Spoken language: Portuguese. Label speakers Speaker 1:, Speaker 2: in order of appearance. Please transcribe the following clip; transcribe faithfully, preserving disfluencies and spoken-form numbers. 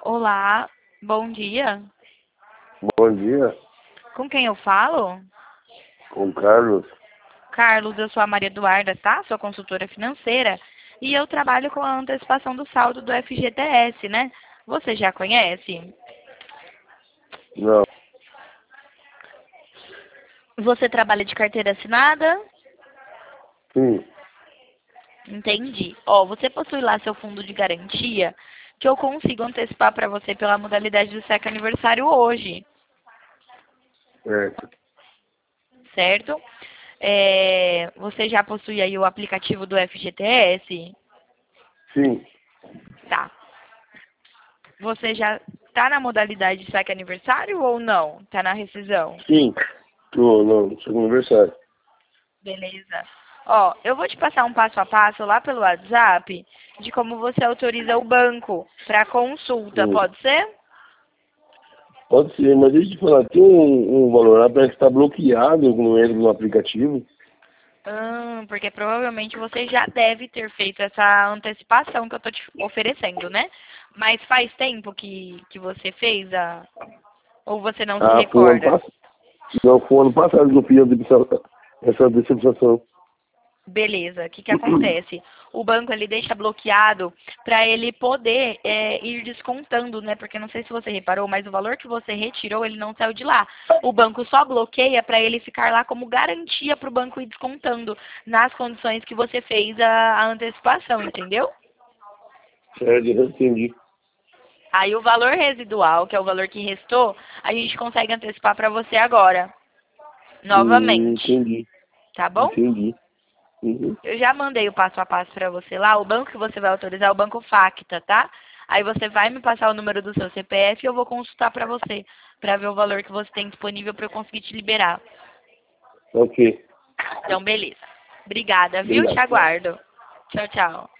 Speaker 1: Olá, bom dia.
Speaker 2: Bom dia,
Speaker 1: Com quem eu falo?
Speaker 2: com Carlos.
Speaker 1: Carlos, eu sou a Maria Eduarda, tá? Sou consultora financeira e eu trabalho com a antecipação do saldo do F G T S, né? Você já conhece?
Speaker 2: Não,
Speaker 1: Você trabalha de carteira assinada?
Speaker 2: sim,
Speaker 1: Entendi. Ó, você possui lá seu fundo de garantia que eu consigo antecipar para você pela modalidade do S E C aniversário hoje,
Speaker 2: certo.
Speaker 1: certo? É, você já possui aí o aplicativo do F G T S?
Speaker 2: Sim,
Speaker 1: Tá. Você já tá na modalidade de saque aniversário ou não? Tá na rescisão?
Speaker 2: sim, tô, não, segundo aniversário.
Speaker 1: Beleza. Ó, eu vou te passar um passo a passo lá pelo WhatsApp de como você autoriza o banco para consulta,
Speaker 2: Sim.
Speaker 1: pode ser?
Speaker 2: Pode ser, mas deixa eu te falar, tem um, um valor lá, parece que está bloqueado no entra no aplicativo.
Speaker 1: Hum, porque provavelmente você já deve ter feito essa antecipação que eu tô te oferecendo, né? Mas faz tempo que, que você fez a... Ou você não se
Speaker 2: Ah, foi o ano
Speaker 1: recorda?
Speaker 2: passado. Não, foi o ano passado que eu fiz a decepção- essa decepção.
Speaker 1: Beleza, o que que acontece? O banco ele deixa bloqueado para ele poder é, ir descontando, né? Porque não sei se você reparou, mas o valor que você retirou ele não saiu de lá. O banco só bloqueia para ele ficar lá como garantia para o banco ir descontando nas condições que você fez a, a antecipação, entendeu?
Speaker 2: Certo, eu entendi.
Speaker 1: Aí o valor residual, que é o valor que restou, a gente consegue antecipar para você agora,
Speaker 2: Hum,
Speaker 1: novamente,
Speaker 2: entendi,
Speaker 1: tá bom?
Speaker 2: entendi. Uhum.
Speaker 1: Eu já mandei o passo a passo para você lá. O banco que você vai autorizar é o Banco Facta, tá? Aí você vai me passar o número do seu C P F e eu vou consultar para você, para ver o valor que você tem disponível para eu conseguir te liberar.
Speaker 2: Ok,
Speaker 1: Então, beleza. Obrigada, viu? Te
Speaker 2: obrigado.
Speaker 1: aguardo. Tchau, tchau.